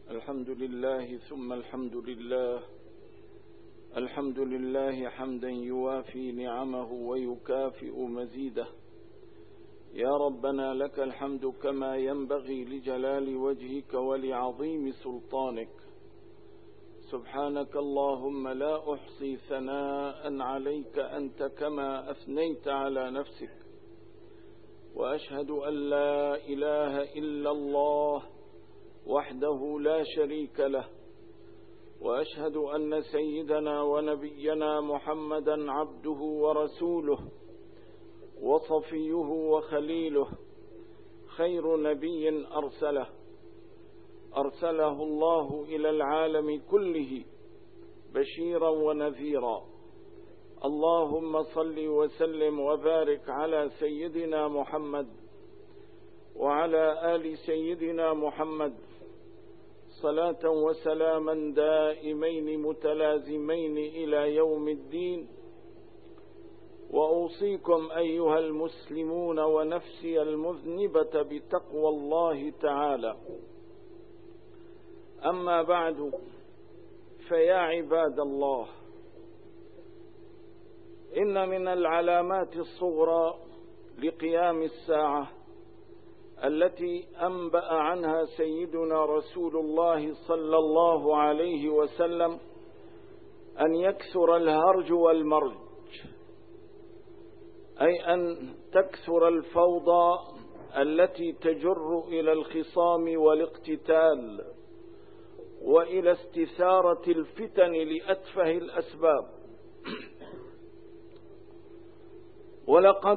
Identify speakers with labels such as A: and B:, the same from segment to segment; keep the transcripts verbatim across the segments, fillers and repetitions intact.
A: الحمد لله ثم الحمد لله. الحمد لله حمدا يوافي نعمه ويكافئ مزيده. يا ربنا لك الحمد كما ينبغي لجلال وجهك ولعظيم سلطانك. سبحانك اللهم لا أحصي ثناء عليك أنت كما أثنيت على نفسك، وأشهد أن لا إله إلا الله وحده لا شريك له، وأشهد أن سيدنا ونبينا محمدا عبده ورسوله وصفيه وخليله، خير نبي أرسله أرسله الله إلى العالم كله بشيرا ونذيرا. اللهم صل وسلم وبارك على سيدنا محمد وعلى آل سيدنا محمد صلاة وسلاما دائمين متلازمين إلى يوم الدين. وأوصيكم أيها المسلمون ونفسي المذنبة بتقوى الله تعالى. أما بعد، فيا عباد الله، إن من العلامات الصغرى لقيام الساعة التي أنبأ عنها سيدنا رسول الله صلى الله عليه وسلم أن يكثر الهرج والمرج، أي أن تكثر الفوضى التي تجر إلى الخصام والاقتتال وإلى استثارة الفتن لأتفه الأسباب. ولقد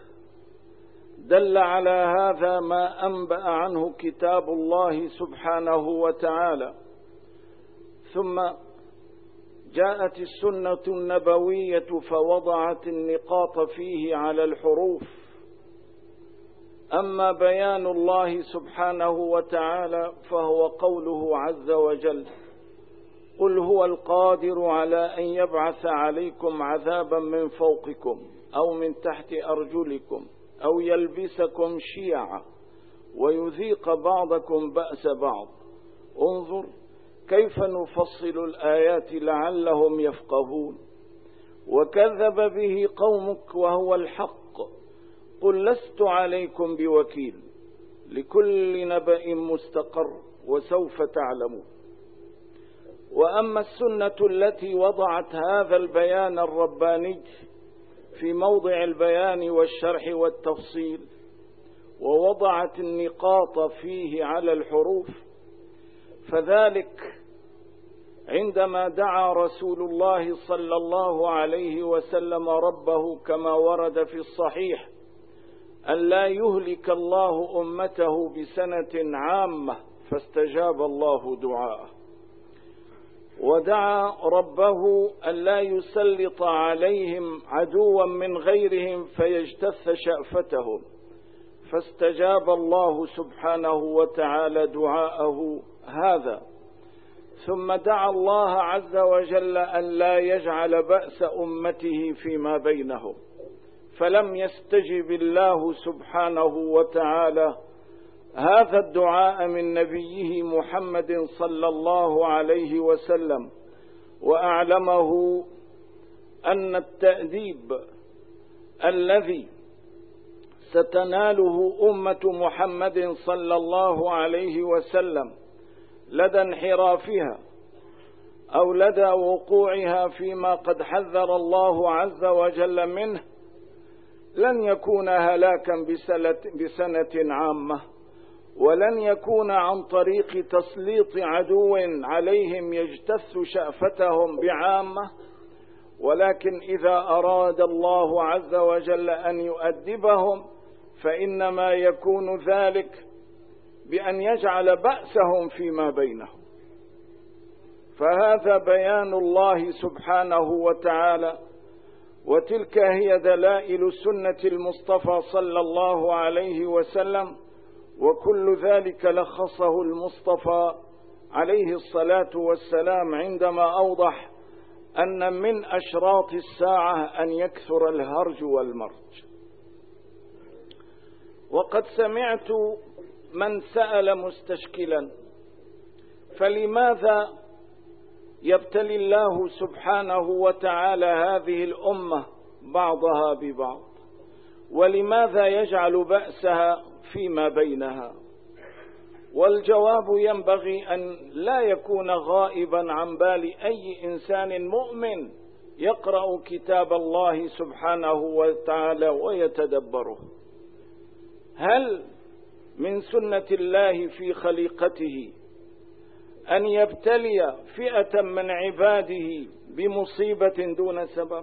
A: دل على هذا ما أنبأ عنه كتاب الله سبحانه وتعالى، ثم جاءت السنة النبوية فوضعت النقاط فيه على الحروف. أما بيان الله سبحانه وتعالى فهو قوله عز وجل: قل هو القادر على أن يبعث عليكم عذابا من فوقكم أو من تحت أرجلكم أو يلبسكم شيعا ويذيق بعضكم بأس بعض. انظر كيف نفصل الآيات لعلهم يفقهون. وكذب به قومك وهو الحق. قل لست عليكم بوكيل، لكل نبأ مستقر وسوف تعلمون. وأما السنة التي وضعت هذا البيان الرباني في موضع البيان والشرح والتفصيل ووضعت النقاط فيه على الحروف، فذلك عندما دعا رسول الله صلى الله عليه وسلم ربه كما ورد في الصحيح أن لا يهلك الله أمته بسنة عامة، فاستجاب الله دعاءه. ودعا ربه أن لا يسلط عليهم عدوا من غيرهم فيجتث شأفتهم، فاستجاب الله سبحانه وتعالى دعاءه هذا. ثم دعا الله عز وجل أن لا يجعل بأس أمته فيما بينهم، فلم يستجب الله سبحانه وتعالى هذا الدعاء من نبيه محمد صلى الله عليه وسلم، وأعلمه أن التأديب الذي ستناله أمة محمد صلى الله عليه وسلم لدى انحرافها أو لدى وقوعها فيما قد حذر الله عز وجل منه لن يكون هلاكا بسنة عامة، ولن يكون عن طريق تسليط عدو عليهم يجتث شأفتهم بعامة، ولكن إذا أراد الله عز وجل أن يؤدبهم فإنما يكون ذلك بأن يجعل بأسهم فيما بينهم. فهذا بيان الله سبحانه وتعالى، وتلك هي دلائل سنة المصطفى صلى الله عليه وسلم، وكل ذلك لخصه المصطفى عليه الصلاة والسلام عندما أوضح أن من أشراط الساعة أن يكثر الهرج والمرج. وقد سمعت من سأل مستشكلا فلماذا يبتلي الله سبحانه وتعالى هذه الأمة بعضها ببعض؟ ولماذا يجعل بأسها فيما بينها؟ والجواب ينبغي أن لا يكون غائبا عن بال أي إنسان مؤمن يقرأ كتاب الله سبحانه وتعالى ويتدبره. هل من سنة الله في خليقته أن يبتلي فئة من عباده بمصيبة دون سبب؟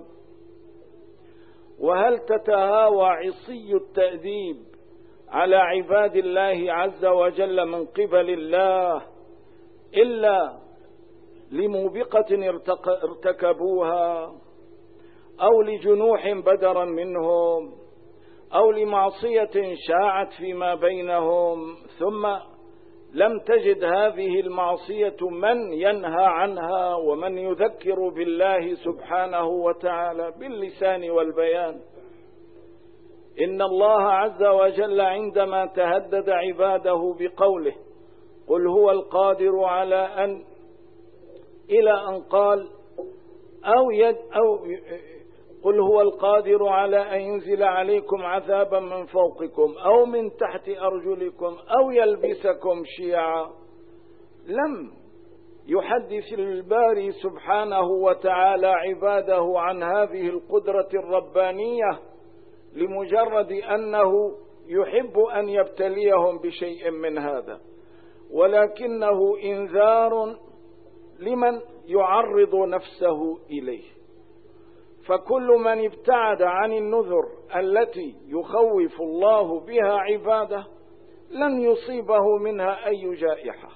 A: وهل تتهاوى عصي التأديب على عباد الله عز وجل من قبل الله إلا لموبقة ارتكبوها، أو لجنوح بدرا منهم، أو لمعصية شاعت فيما بينهم ثم لم تجد هذه المعصية من ينهى عنها ومن يذكر بالله سبحانه وتعالى باللسان والبيان؟ إن الله عز وجل عندما تهدد عباده بقوله قل هو القادر على أن إلى أن قال أو, يد أو قل هو القادر على أن ينزل عليكم عذابا من فوقكم أو من تحت أرجلكم أو يلبسكم شيعا، لم يحدث الباري سبحانه وتعالى عباده عن هذه القدرة الربانية لمجرد أنه يحب أن يبتليهم بشيء من هذا، ولكنه إنذار لمن يعرض نفسه إليه. فكل من ابتعد عن النذر التي يخوف الله بها عباده لن يصيبه منها أي جائحة.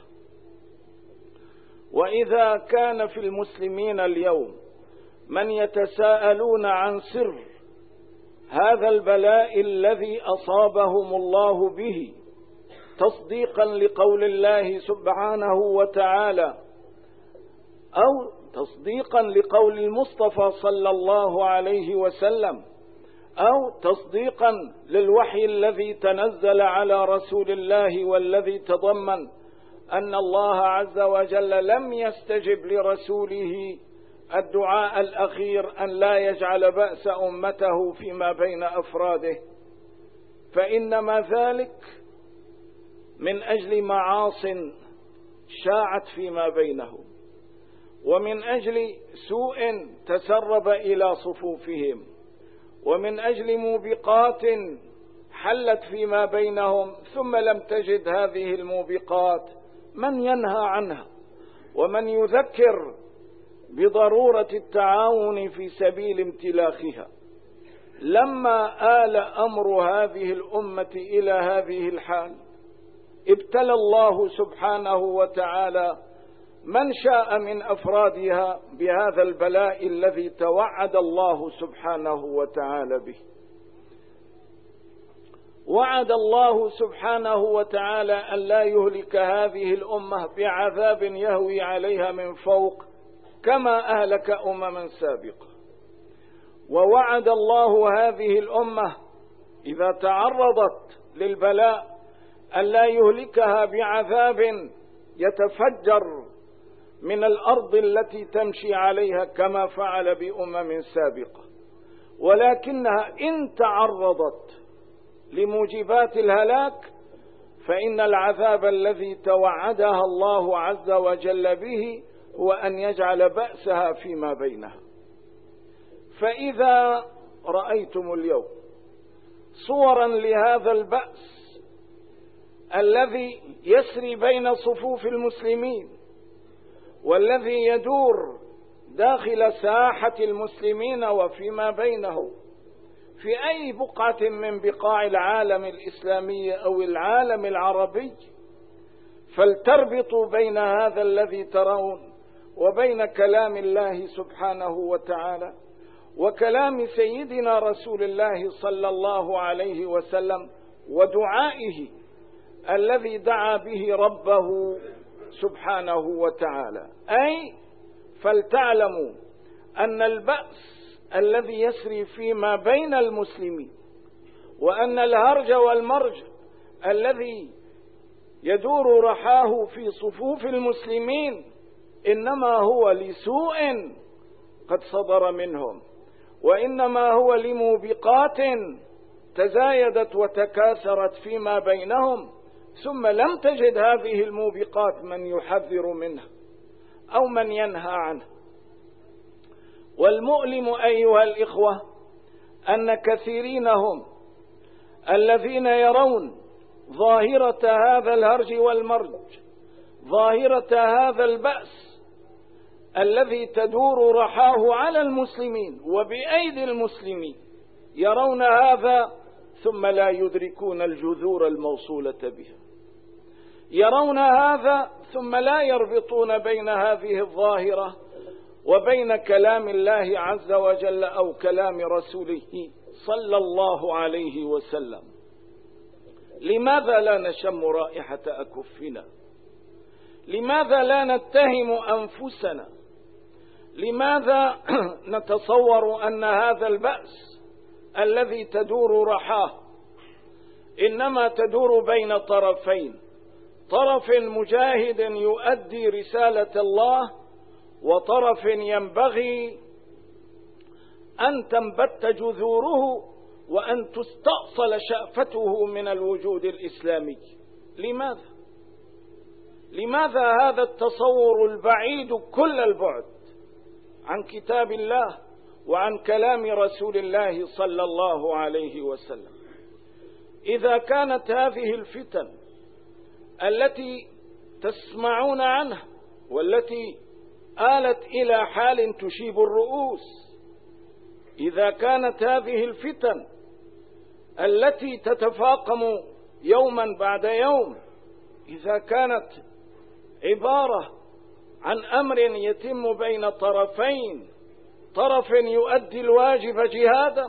A: وإذا كان في المسلمين اليوم من يتساءلون عن سر هذا البلاء الذي أصابهم الله به تصديقا لقول الله سبحانه وتعالى أو تصديقا لقول المصطفى صلى الله عليه وسلم أو تصديقا للوحي الذي تنزل على رسول الله والذي تضمن أن الله عز وجل لم يستجب لرسوله الدعاء الأخير أن لا يجعل بأس أمته فيما بين أفراده، فإنما ذلك من أجل معاص شاعت فيما بينهم، ومن أجل سوء تسرب إلى صفوفهم، ومن أجل موبقات حلت فيما بينهم ثم لم تجد هذه الموبقات من ينهى عنها ومن يذكر بضرورة التعاون في سبيل امتلاخها. لما آل أمر هذه الأمة إلى هذه الحال ابتلى الله سبحانه وتعالى من شاء من أفرادها بهذا البلاء الذي توعد الله سبحانه وتعالى به. وعد الله سبحانه وتعالى أن لا يهلك هذه الأمة بعذاب يهوي عليها من فوق كما أهلك أمما سابقة، ووعد الله هذه الأمة إذا تعرضت للبلاء أن لا يهلكها بعذاب يتفجر من الأرض التي تمشي عليها كما فعل بأمم سابقة، ولكنها إن تعرضت لموجبات الهلاك فإن العذاب الذي توعدها الله عز وجل به هو أن يجعل بأسها فيما بينها. فإذا رأيتم اليوم صورا لهذا البأس الذي يسري بين صفوف المسلمين والذي يدور داخل ساحة المسلمين وفيما بينهم في أي بقعة من بقاع العالم الإسلامي أو العالم العربي، فلتربطوا بين هذا الذي ترون وبين كلام الله سبحانه وتعالى وكلام سيدنا رسول الله صلى الله عليه وسلم ودعائه الذي دعا به ربه سبحانه وتعالى. أي فلتعلموا أن البأس الذي يسري فيما بين المسلمين وأن الهرج والمرج الذي يدور رحاه في صفوف المسلمين إنما هو لسوء قد صدر منهم، وإنما هو لموبقات تزايدت وتكاثرت فيما بينهم، ثم لم تجد هذه الموبقات من يحذر منها أو من ينهى عنها. والمؤلم أيها الإخوة أن كثيرين هم الذين يرون ظاهرة هذا الهرج والمرج، ظاهرة هذا البأس الذي تدور رحاه على المسلمين وبأيدي المسلمين، يرون هذا ثم لا يدركون الجذور الموصولة بها، يرون هذا ثم لا يربطون بين هذه الظاهرة وبين كلام الله عز وجل أو كلام رسوله صلى الله عليه وسلم. لماذا لا نشم رائحة أكفنا؟ لماذا لا نتهم أنفسنا؟ لماذا نتصور أن هذا البأس الذي تدور رحاه إنما تدور بين طرفين، طرف مجاهد يؤدي رسالة الله، وطرف ينبغي أن تنبت جذوره وأن تستأصل شأفته من الوجود الإسلامي. لماذا؟ لماذا هذا التصور البعيد كل البعد عن كتاب الله وعن كلام رسول الله صلى الله عليه وسلم؟ إذا كانت هذه الفتن التي تسمعون عنها والتي آلت إلى حال تشيب الرؤوس، إذا كانت هذه الفتن التي تتفاقم يوما بعد يوم، إذا كانت عبارة عن أمر يتم بين طرفين، طرف يؤدي الواجب جهادا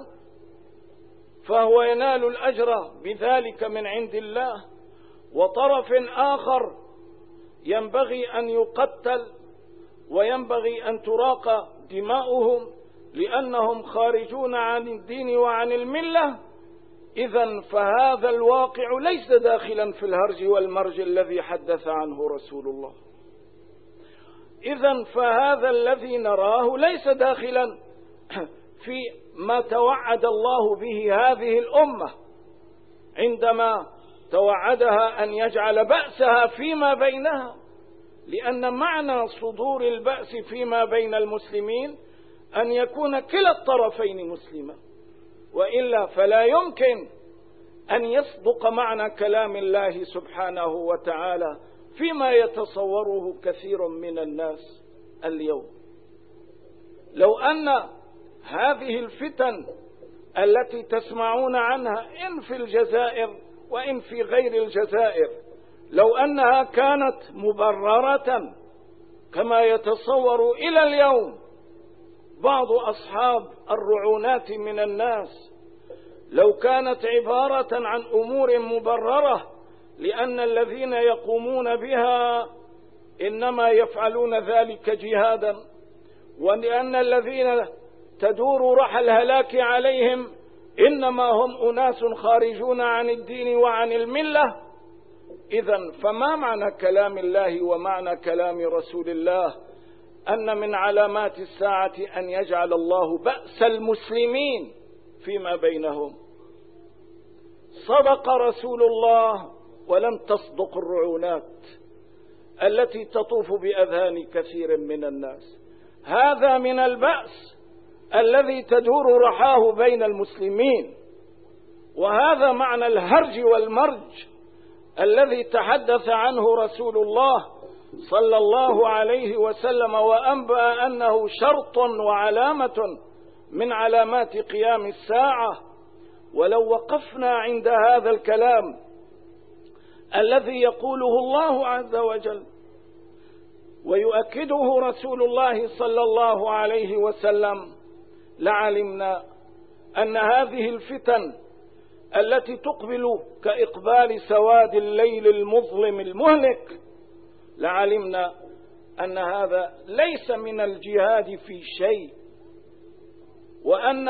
A: فهو ينال الأجر بذلك من عند الله، وطرف آخر ينبغي أن يقتل وينبغي أن تراق دماؤهم لأنهم خارجون عن الدين وعن الملة، إذن فهذا الواقع ليس داخلا في الهرج والمرج الذي حدث عنه رسول الله. إذن فهذا الذي نراه ليس داخلا في ما توعد الله به هذه الأمة عندما توعدها أن يجعل بأسها فيما بينها، لأن معنى صدور البأس فيما بين المسلمين أن يكون كلا الطرفين مسلما، وإلا فلا يمكن أن يصدق معنى كلام الله سبحانه وتعالى فيما يتصوره كثير من الناس اليوم. لو أن هذه الفتن التي تسمعون عنها إن في الجزائر وإن في غير الجزائر لو أنها كانت مبررة كما يتصور إلى اليوم بعض أصحاب الرعونات من الناس، لو كانت عبارة عن أمور مبررة لأن الذين يقومون بها إنما يفعلون ذلك جهادا، ولأن الذين تدور رحى الهلاك عليهم إنما هم أناس خارجون عن الدين وعن الملة، إذن فما معنى كلام الله ومعنى كلام رسول الله أن من علامات الساعة أن يجعل الله بأس المسلمين فيما بينهم؟ صدق رسول الله ولم تصدق الرعونات التي تطوف بأذهان كثير من الناس. هذا من البأس الذي تدور رحاه بين المسلمين، وهذا معنى الهرج والمرج الذي تحدث عنه رسول الله صلى الله عليه وسلم وأنبأ أنه شرط وعلامة من علامات قيام الساعة. ولو وقفنا عند هذا الكلام الذي يقوله الله عز وجل ويؤكده رسول الله صلى الله عليه وسلم لعلمنا أن هذه الفتن التي تقبل كإقبال سواد الليل المظلم المهلك، لعلمنا أن هذا ليس من الجهاد في شيء، وأن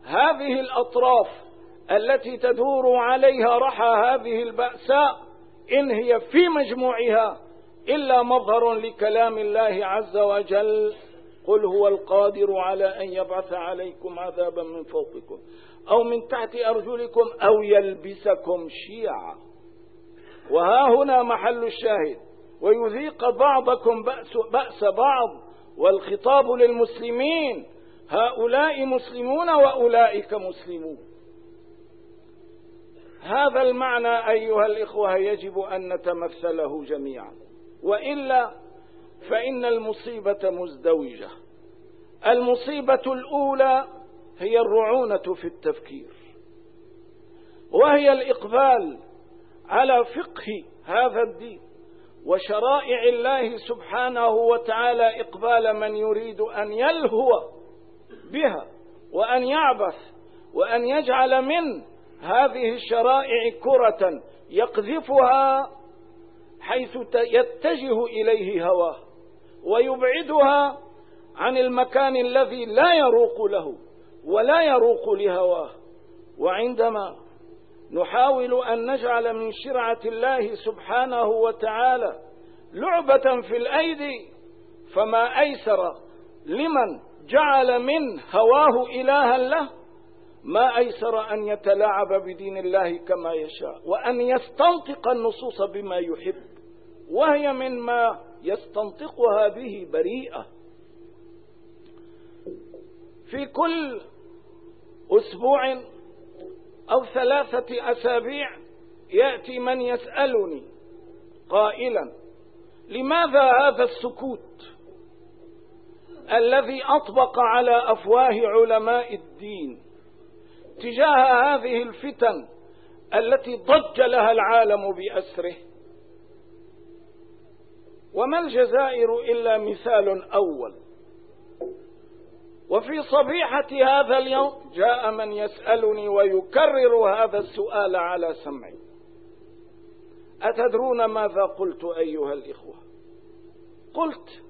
A: هذه الأطراف التي تدور عليها رحى هذه البأساء إن هي في مجموعها إلا مظهر لكلام الله عز وجل: قل هو القادر على أن يبعث عليكم عذابا من فوقكم أو من تحت أرجلكم أو يلبسكم شيعا. وها هنا محل الشاهد: ويذيق بعضكم بأس, بأس بعض، والخطاب للمسلمين، هؤلاء مسلمون وأولئك مسلمون. هذا المعنى أيها الإخوة يجب أن نتمثله جميعا، وإلا فإن المصيبة مزدوجة. المصيبة الأولى هي الرعونة في التفكير، وهي الإقبال على فقه هذا الدين وشرائع الله سبحانه وتعالى، إقبال من يريد أن يلهو بها وأن يعبث وأن يجعل من هذه الشرائع كرة يقذفها حيث يتجه إليه هواه ويبعدها عن المكان الذي لا يروق له ولا يروق لهواه. وعندما نحاول أن نجعل من شرعة الله سبحانه وتعالى لعبة في الأيدي، فما أيسر لمن جعل من هواه إلها له، ما أيسر أن يتلاعب بدين الله كما يشاء وأن يستنطق النصوص بما يحب، وهي من ما يستنطقها به بريئة. في كل أسبوع أو ثلاثة أسابيع يأتي من يسألني قائلا: لماذا هذا السكوت الذي أطبق على أفواه علماء الدين تجاه هذه الفتن التي ضج لها العالم بأسره؟ وما الجزائر إلا مثال أول. وفي صبيحة هذا اليوم جاء من يسألني ويكرر هذا السؤال على سمعي. أتدرون ماذا قلت أيها الإخوة؟ قلت: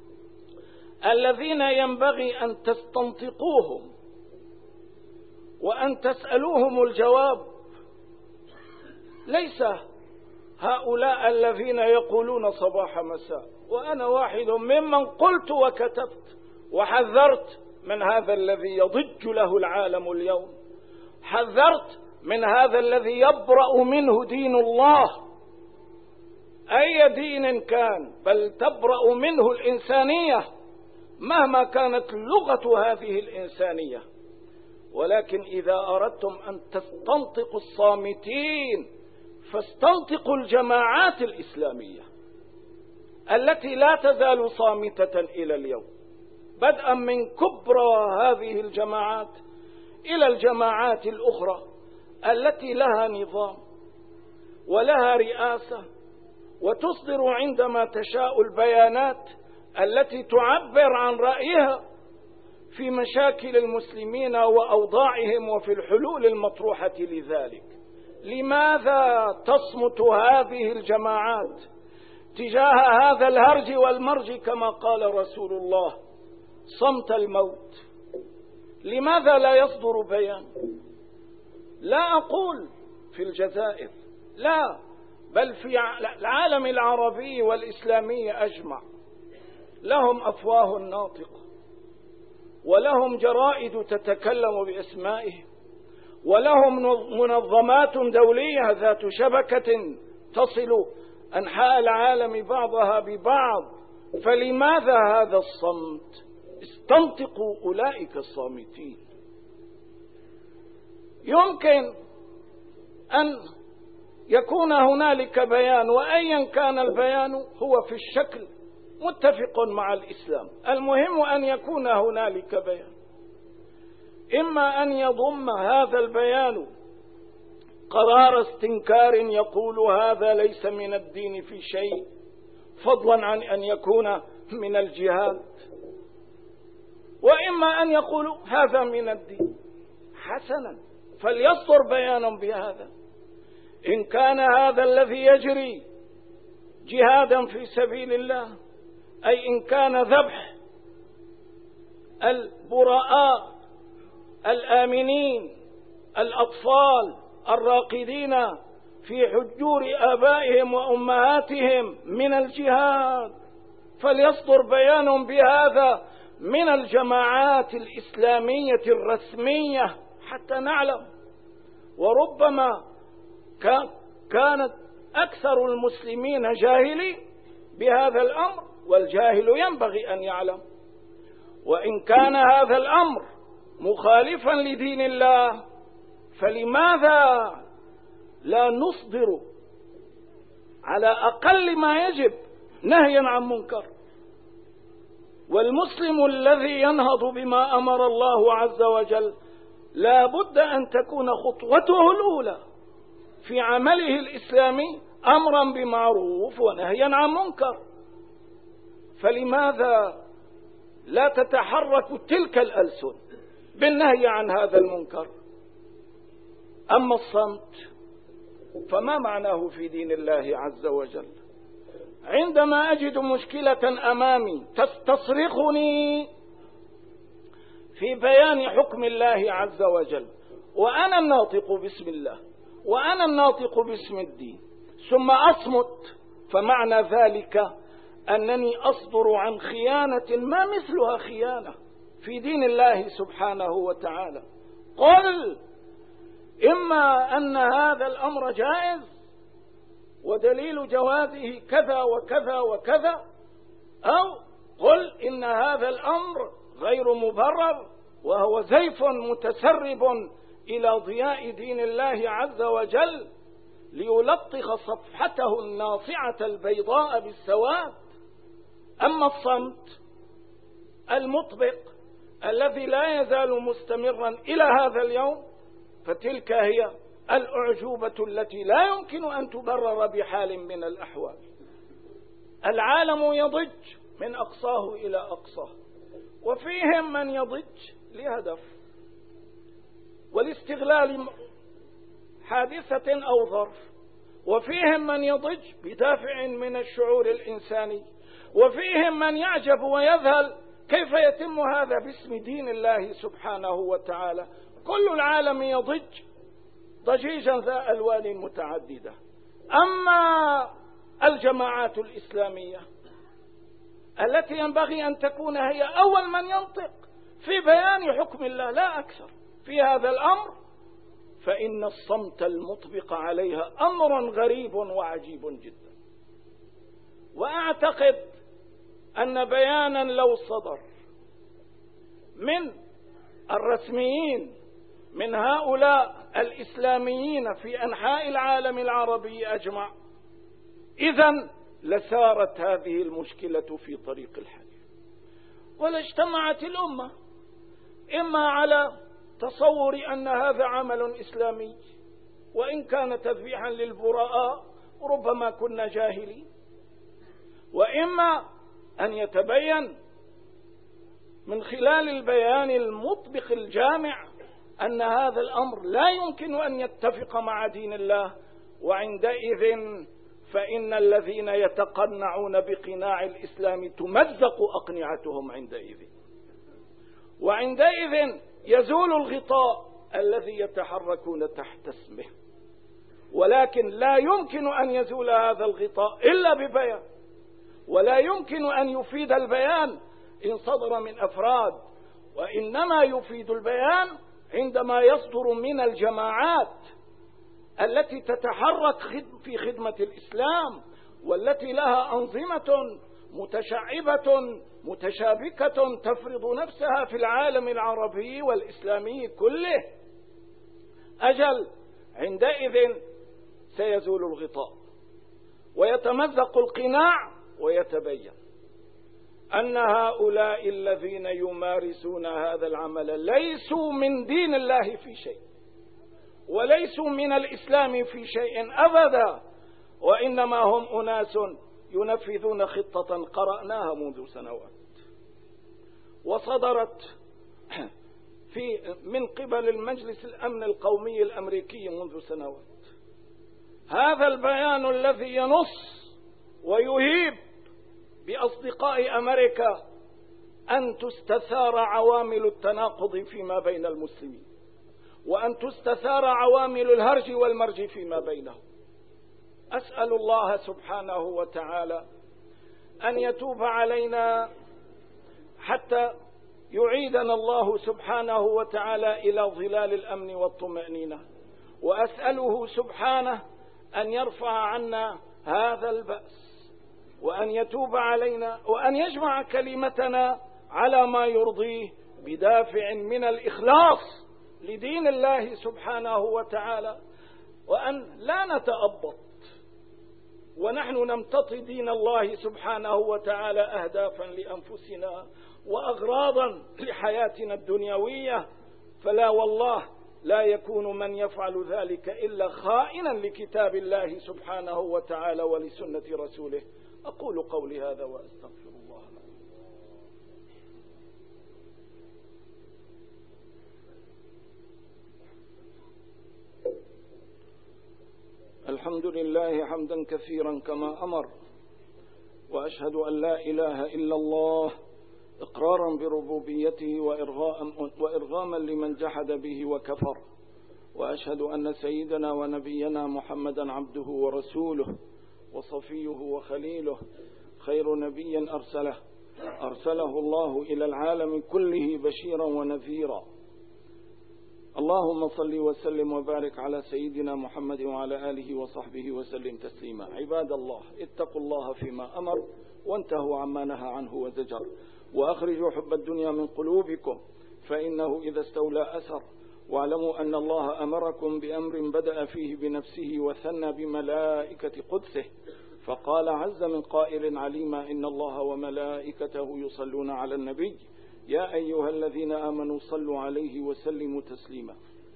A: الذين ينبغي أن تستنطقوهم وأن تسألوهم الجواب ليس هؤلاء الذين يقولون صباح مساء، وأنا واحد ممن قلت وكتبت وحذرت من هذا الذي يضج له العالم اليوم، حذرت من هذا الذي يبرأ منه دين الله أي دين كان، بل تبرأ منه الإنسانية مهما كانت لغة هذه الإنسانية. ولكن إذا أردتم أن تستنطقوا الصامتين فاستنطقوا الجماعات الإسلامية التي لا تزال صامتة إلى اليوم، بدءا من كبرى هذه الجماعات إلى الجماعات الأخرى التي لها نظام ولها رئاسة وتصدر عندما تشاء البيانات التي تعبر عن رأيها في مشاكل المسلمين وأوضاعهم وفي الحلول المطروحة لذلك. لماذا تصمت هذه الجماعات تجاه هذا الهرج والمرج كما قال رسول الله: صمت الموت؟ لماذا لا يصدر بيان؟ لا أقول في الجزائر، لا، بل في العالم العربي والإسلامي أجمع، لهم أفواه ناطقة ولهم جرائد تتكلم بأسمائهم ولهم منظمات دولية ذات شبكة تصل أنحاء العالم بعضها ببعض. فلماذا هذا الصمت؟ استنطقوا أولئك الصامتين. يمكن أن يكون هنالك بيان، وأيا كان البيان هو في الشكل متفق مع الإسلام، المهم أن يكون هنالك بيان، إما أن يضم هذا البيان قرار استنكار يقول هذا ليس من الدين في شيء، فضلا عن أن يكون من الجهاد، وإما أن يقول هذا من الدين. حسنا، فليصدر بيانا بهذا. إن كان هذا الذي يجري جهادا في سبيل الله، أي إن كان ذبح البراء الآمنين الأطفال الراقدين في حجور آبائهم وأمهاتهم من الجهاد، فليصدر بيان بهذا من الجماعات الإسلامية الرسمية حتى نعلم. وربما كانت أكثر المسلمين جاهلين بهذا الأمر، والجاهل ينبغي أن يعلم. وإن كان هذا الأمر مخالفا لدين الله، فلماذا لا نصدر على أقل ما يجب نهيا عن منكر؟ والمسلم الذي ينهض بما أمر الله عز وجل لا بد أن تكون خطوته الأولى في عمله الإسلامي أمرا بمعروف ونهيا عن منكر. فلماذا لا تتحرك تلك الألسن بالنهي عن هذا المنكر؟ أما الصمت فما معناه في دين الله عز وجل؟ عندما أجد مشكلة أمامي تستصرخني في بيان حكم الله عز وجل، وأنا الناطق باسم الله وأنا الناطق باسم الدين، ثم أصمت، فمعنى ذلك أنني أصدر عن خيانة ما مثلها خيانة في دين الله سبحانه وتعالى. قل إما أن هذا الأمر جائز ودليل جوازه كذا وكذا وكذا، أو قل إن هذا الأمر غير مبرر وهو زيف متسرب إلى ضياء دين الله عز وجل ليلطخ صفحته الناصعة البيضاء بالسواد. أما الصمت المطبق الذي لا يزال مستمرا إلى هذا اليوم، فتلك هي الأعجوبة التي لا يمكن أن تبرر بحال من الأحوال. العالم يضج من أقصاه إلى أقصاه، وفيهم من يضج لهدف والاستغلال حادثة أو ظرف، وفيهم من يضج بدافع من الشعور الإنساني، وفيهم من يعجب ويذهل كيف يتم هذا باسم دين الله سبحانه وتعالى. كل العالم يضج ضجيجا ذا ألوان متعددة. أما الجماعات الإسلامية التي ينبغي أن تكون هي أول من ينطق في بيان حكم الله لا أكثر في هذا الأمر، فإن الصمت المطبق عليها أمر غريب وعجيب جدا. وأعتقد أن بيانا لو صدر من الرسميين من هؤلاء الإسلاميين في أنحاء العالم العربي أجمع، إذن لسارت هذه المشكلة في طريق الحل، ولاجتمعت الأمة إما على تصور أن هذا عمل إسلامي، وإن كان تذبيحا للبراء ربما كنا جاهلين، وإما أن يتبين من خلال البيان المطبق الجامع أن هذا الأمر لا يمكن أن يتفق مع دين الله، وعندئذ فإن الذين يتقنعون بقناع الإسلام تمزق أقنعتهم عندئذ، وعندئذ يزول الغطاء الذي يتحركون تحت اسمه. ولكن لا يمكن أن يزول هذا الغطاء إلا ببيان، ولا يمكن أن يفيد البيان إن صدر من أفراد، وإنما يفيد البيان عندما يصدر من الجماعات التي تتحرك في خدمة الإسلام، والتي لها أنظمة متشعبة متشابكة تفرض نفسها في العالم العربي والإسلامي كله. أجل عندئذ سيزول الغطاء ويتمزق القناع، ويتبين أن هؤلاء الذين يمارسون هذا العمل ليسوا من دين الله في شيء، وليسوا من الإسلام في شيء أبدا، وإنما هم أناس ينفذون خطة قرأناها منذ سنوات وصدرت في من قبل المجلس الأمن القومي الأمريكي منذ سنوات. هذا البيان الذي ينص ويهيب بأصدقاء أمريكا أن تستثار عوامل التناقض فيما بين المسلمين، وأن تستثار عوامل الهرج والمرج فيما بينهم، أسأل الله سبحانه وتعالى أن يتوب علينا حتى يعيدنا الله سبحانه وتعالى إلى ظلال الأمن والطمأنينة، وأسأله سبحانه أن يرفع عنا هذا البأس، وأن يتوب علينا، وأن يجمع كلمتنا على ما يرضيه بدافع من الإخلاص لدين الله سبحانه وتعالى، وأن لا نتأبط ونحن نمتطي دين الله سبحانه وتعالى أهدافا لأنفسنا وأغراضا لحياتنا الدنيوية، فلا والله لا يكون من يفعل ذلك إلا خائنا لكتاب الله سبحانه وتعالى ولسنة رسوله. أقول قولي هذا وأستغفر الله. الحمد لله حمدا كثيرا كما أمر، وأشهد أن لا إله إلا الله إقرارا بربوبيته وإرغاما لمن جحد به وكفر، وأشهد أن سيدنا ونبينا محمدا عبده ورسوله وصفيه وخليله، خير نبي أرسله أرسله الله إلى العالم كله بشيرا ونذيرا. اللهم صل وسلم وبارك على سيدنا محمد وعلى آله وصحبه وسلم تسليما. عباد الله، اتقوا الله فيما أمر وانتهوا عما نهى عنه وزجر، وأخرجوا حب الدنيا من قلوبكم فإنه إذا استولى أثر. واعلموا أن الله أمركم بأمر بدأ فيه بنفسه وثنى بملائكة قدسه، فقال عز من قائل عليما: إن الله وملائكته يصلون على النبي يا أيها الذين آمنوا صلوا عليه وسلموا تسليما.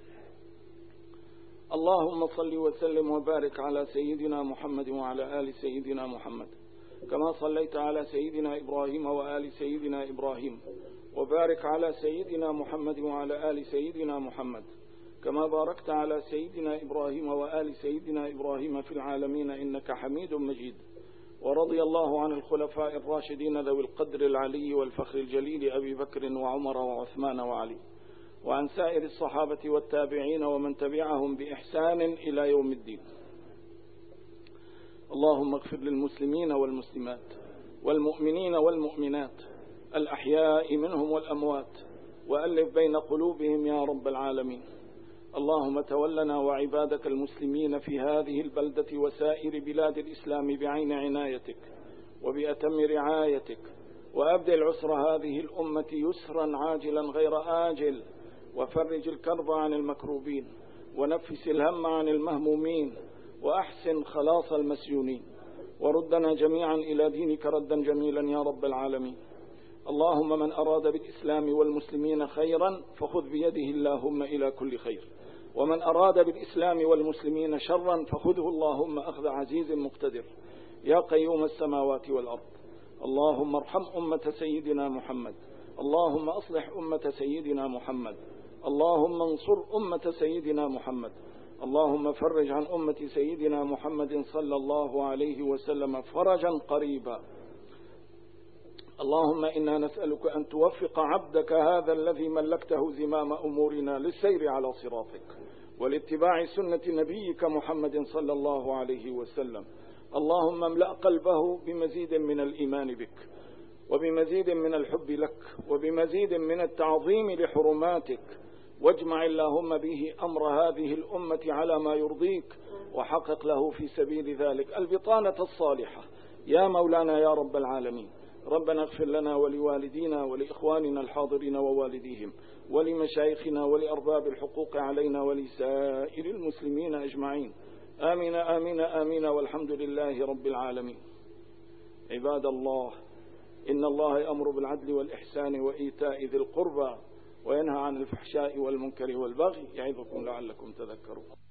A: اللهم صل وسلم وبارك على سيدنا محمد وعلى آل سيدنا محمد، كما صليت على سيدنا إبراهيم وآل سيدنا إبراهيم، وبارك على سيدنا محمد وعلى آل سيدنا محمد، كما باركت على سيدنا إبراهيم وآل سيدنا إبراهيم في العالمين إنك حميد مجيد. ورضي الله عن الخلفاء الراشدين ذوي القدر العلي والفخر الجليل أبي بكر وعمر وعثمان وعلي، وعن سائر الصحابة والتابعين ومن تبعهم بإحسان إلى يوم الدين. اللهم اغفر للمسلمين والمسلمات والمؤمنين والمؤمنات الأحياء منهم والأموات، وألف بين قلوبهم يا رب العالمين. اللهم تولنا وعبادك المسلمين في هذه البلدة وسائر بلاد الإسلام بعين عنايتك وبأتم رعايتك، وأبدل عسر هذه الأمة يسرا عاجلا غير آجل، وفرج الكرب عن المكروبين، ونفس الهم عن المهمومين، وأحسن خلاص المسجونين، وردنا جميعا إلى دينك ردا جميلا يا رب العالمين. اللهم من أراد بالإسلام والمسلمين خيرا فخذ بيده اللهم إلى كل خير، ومن أراد بالإسلام والمسلمين شرا فخذه اللهم أخذ عزيز مقتدر يا قيوم السماوات والأرض. اللهم ارحم أمة سيدنا محمد، اللهم أصلح أمة سيدنا محمد، اللهم انصر أمة سيدنا محمد، اللهم فرج عن أمة سيدنا محمد صلى الله عليه وسلم فرجا قريبا. اللهم إنا نسألك أن توفق عبدك هذا الذي ملكته زمام أمورنا للسير على صراطك والاتباع سنة نبيك محمد صلى الله عليه وسلم. اللهم املأ قلبه بمزيد من الإيمان بك، وبمزيد من الحب لك، وبمزيد من التعظيم لحرماتك، واجمع اللهم به أمر هذه الأمة على ما يرضيك، وحقق له في سبيل ذلك البطانة الصالحة يا مولانا يا رب العالمين. ربنا اغفر لنا ولوالدينا ولإخواننا الحاضرين ووالديهم ولمشايخنا ولأرباب الحقوق علينا ولسائر المسلمين أجمعين. آمين آمين آمين، والحمد لله رب العالمين. عباد الله، إن الله يأمر بالعدل والإحسان وإيتاء ذي القربى وينهى عن الفحشاء والمنكر والبغي، يعظكم لعلكم تذكرون.